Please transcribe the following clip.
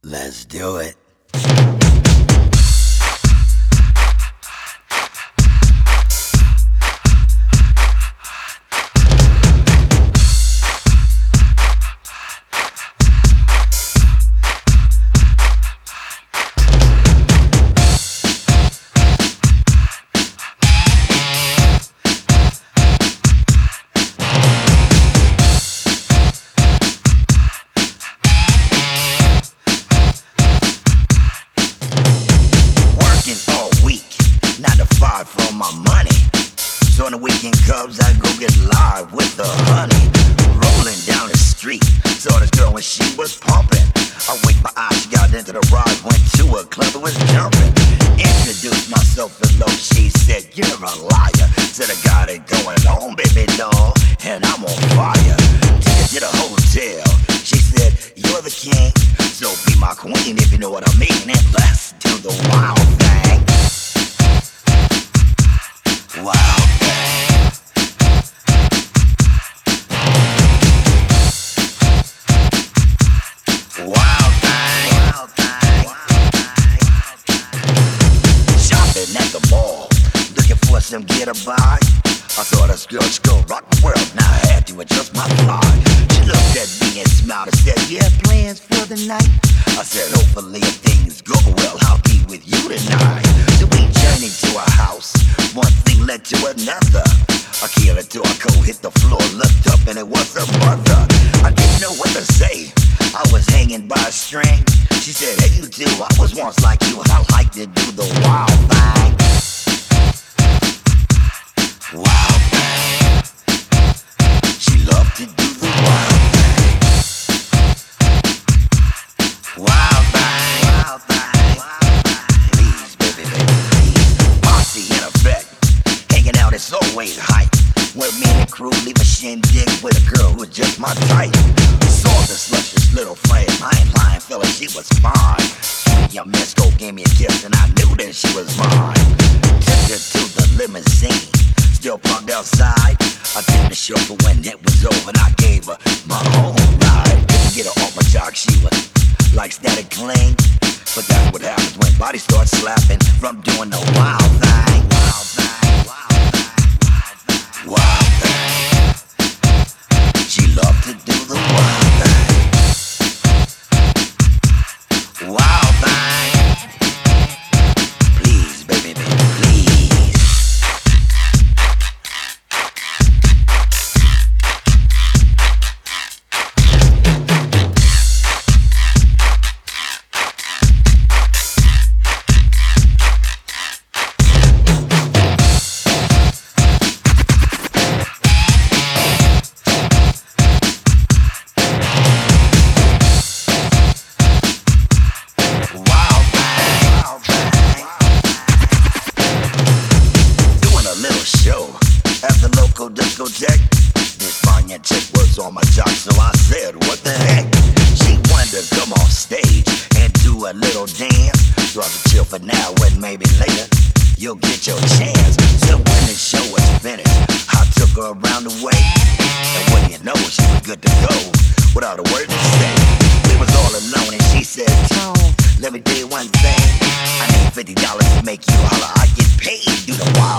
Let's do it. For my money, so on the weekend Cubs I go get live with the honey. Rolling down the street, saw this girl when she was pumping. I winked my eyes, she got into the ride, went to a club and was jumping. Introduced myself hello, she said you're a liar. Said I got it going on, baby doll, and I'm on fire. Took her to the hotel, she said you're the king, so be my queen if you know what I mean. And let's do the wild thing. Wild thing. Wild thing. Wild thing. Shopping at the mall, looking for some get a buy. I saw this girl, she go rock the world, now I had to adjust my fly. She looked at me and smiled and said, you have plans for the night? I said, hopefully if things go well, I'll be with you tonight. So we journeyed to a house, one thing led to another. I keyed the door, hit the floor, looked up and it was her mother. I didn't know what to say, I was hanging by a string. She said, hey you too, I was once like you, I like to do the wild thing. Wild thing. She loved to do the wild thing. Wild thing. Wild thing. Please, baby, please. Posse in effect, hanging out is always hype. When me and the crew leave a shindig with a girl who was just my type. Saw this luscious little frame, I ain't lying, fella, she was fine. Sweet young Miss Go gave me a kiss and I knew that she was mine. Took her to the limousine, still parked outside. I took the chauffeur when it was over and I gave her my own ride. Couldn't get her off my jock, she was like static cling. But that's what happens when bodies start slapping from doing the wild thing. Wild thing, wild thing, wild thing. She loved to do the wild thing. Wild thing. Please, baby, baby, please. Discotheque. This fine chick was on my jock, so I said, what the heck? She wanted to come off stage and do a little dance. So I could chill for now and maybe later you'll get your chance. So when the show was finished, I took her around the way. And what do you know, she was good to go without a word to say. We was all alone and she said, Tone, let me do one thing. I need $50 to make you holler. I get paid, do the wild